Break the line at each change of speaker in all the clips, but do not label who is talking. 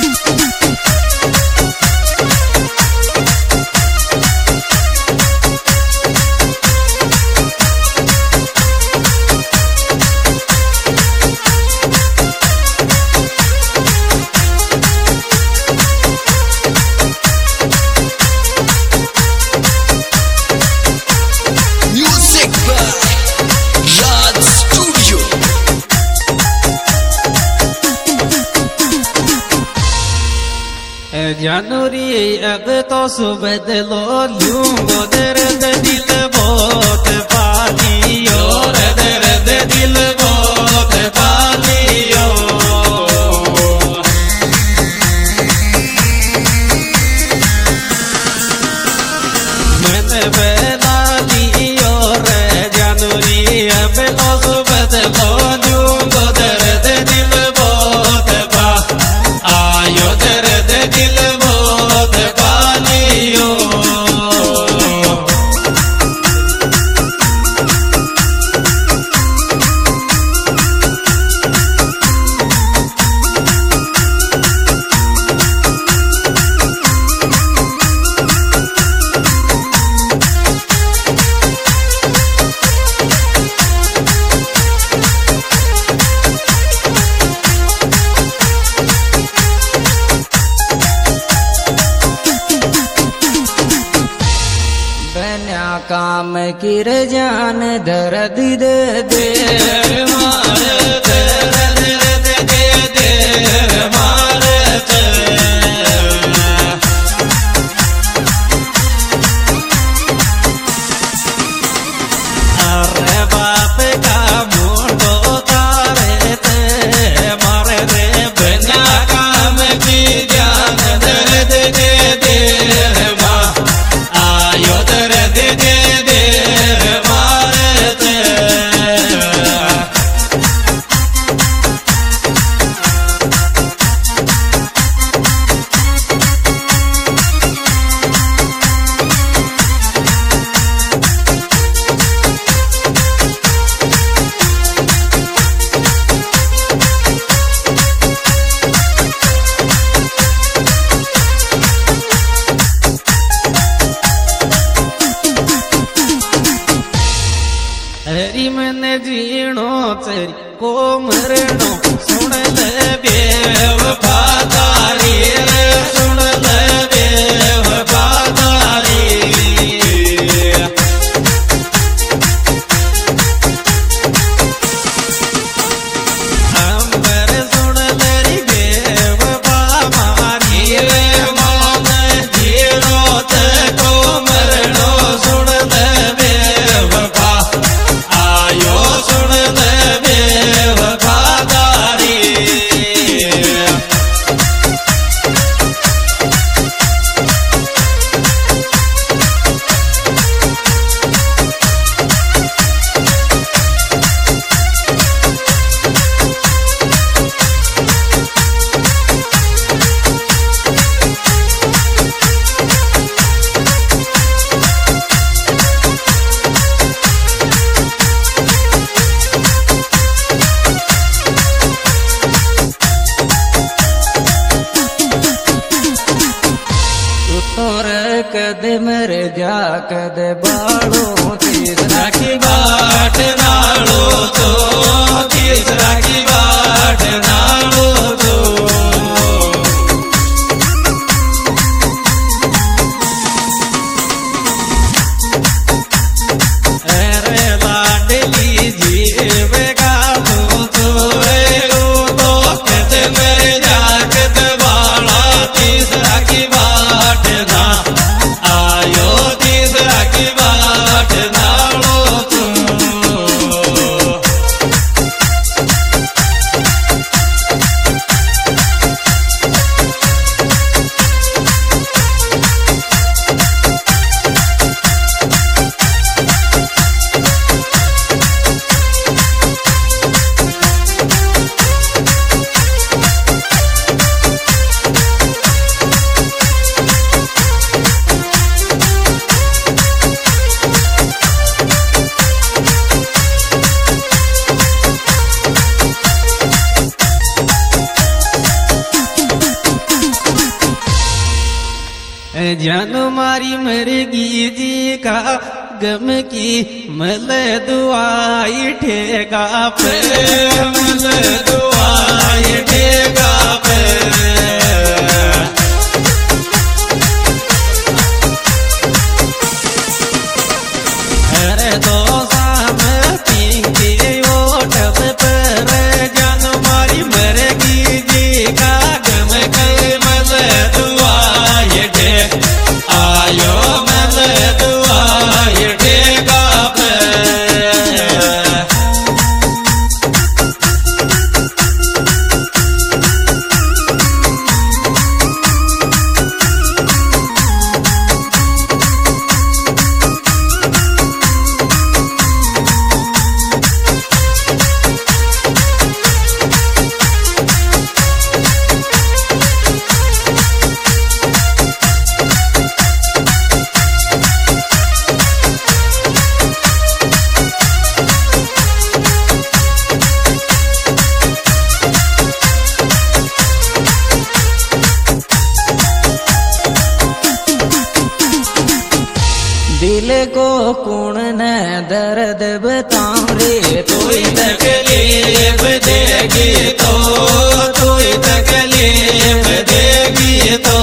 जानूरी अब तो सुबदलो लूंगो दर्द दिल बहुत पालियो दर्द दिल बहुत पालियो मैंने बेला लियो रे जानूरी अब तो सुबदलो लूंगो दर्द दिल बहुत पा आयो दर्द दिल बहुत पालियो काम किर जान दर्द दे दे मारे दर्द दे दे मारे अरे बाप का मुंडो तारे ते मारे दे बिना काम की जान दर्द दे दे माँ आयो दर्द दे हरी मन जीणो तेरी को मरणो सुन ले बेवफादारी रे सुन ले बेवफादारी अंबर सुन ले बेवफा मारी रे मन जीणो ते को मरणो सुन ले बेवफा आयो सुन ले बेवफादारी कदे मर जा कदे बाड़ो तीसरा की बाट नाड़ो तो तीसरा की बाट नाड़ो तो अरे लाडली जीवेगा तो कदे मर जा कदे बाड़ा तीसरा की बाट ना आयो तीसरा की बाट नाड़ो तू जान मारी मरगी जी का गम की मल दुआई ठेगा पे मल दुआई ठेगा पे अरे दो शाम पिंकी ओठब पर जान मारी मरगी जी का गम के मल दुआई ठे आयो मल दुआई ठेगा पे दिल को कुण न दर्द बताऊं रे तोई तकलीफ देगी तो तोई तकलीफ देगी तो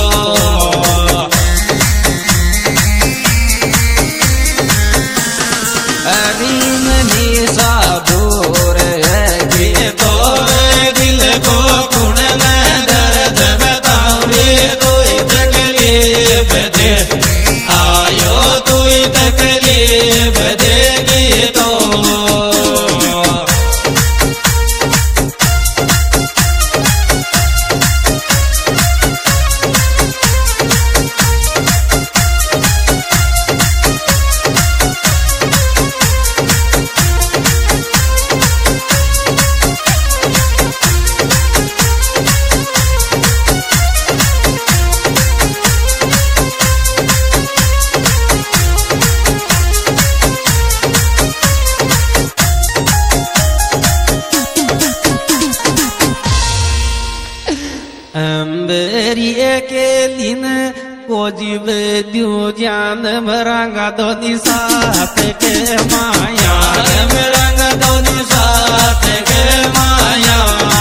अभी मनी सा दूर है तो दिल को कुण न दर्द बताऊं रे तोई तकलीफ दे आयो तोई तकलीफ देगी तो अंबरिए के दिन को जीव द्यू जान मरंगा दोनी साथ के माया मरंगा दोनी साथ के माया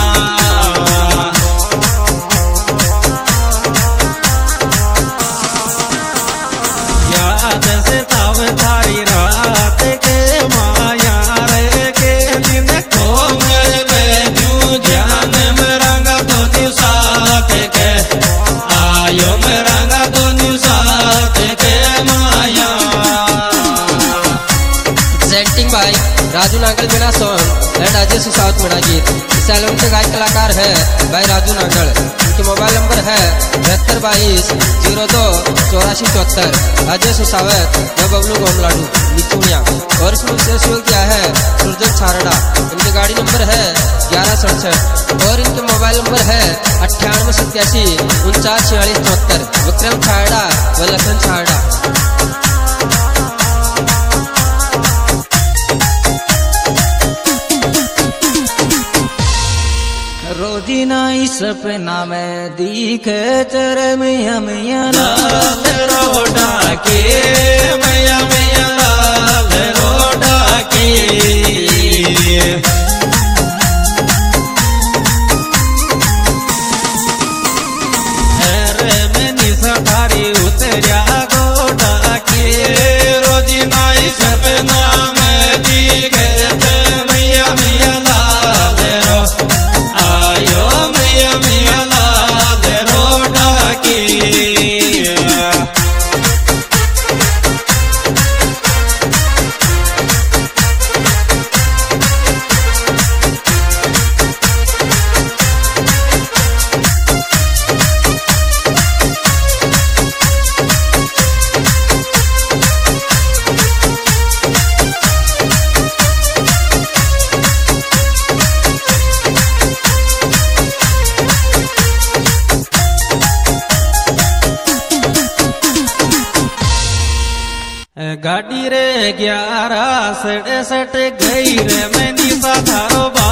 याद से तब थारी रात के माया रे के दिन को में द्यू जान मरंगा दोनी साथ के आयो मरंगा दोनी साथ के माया
प्रेजेंटिंग बाय राजू नांगल बिना सॉन्ग एंड अजय सुसावत मेरा गीत। इस एल्बम के गायक कलाकार है भाई राजू नांगल। उनके मोबाइल नंबर है 7222028474। अजय सुसावत व बबलू गोमलाडू मिचुनिया। और इसमें विशेष शो किया है सुरजन छारड़ा। इनके गाड़ी नंबर है 1167 और इनके मोबाइल नंबर है 9887494674। विक्रम छारड़ा व लखन छारड़ा।
रोजीना सपना में दिखे तेरे मिया मिया लाल रोडा के मिया मिया लाल रोडा के अरे मैंने सठारी उतरिया गोडा के रोजीना सपना में दिखे तेरे मिया मिया लाल रोडा आयो मिया मिया लाल रोडा की गाड़ी रे 1167 गई रे मैनी सा थारो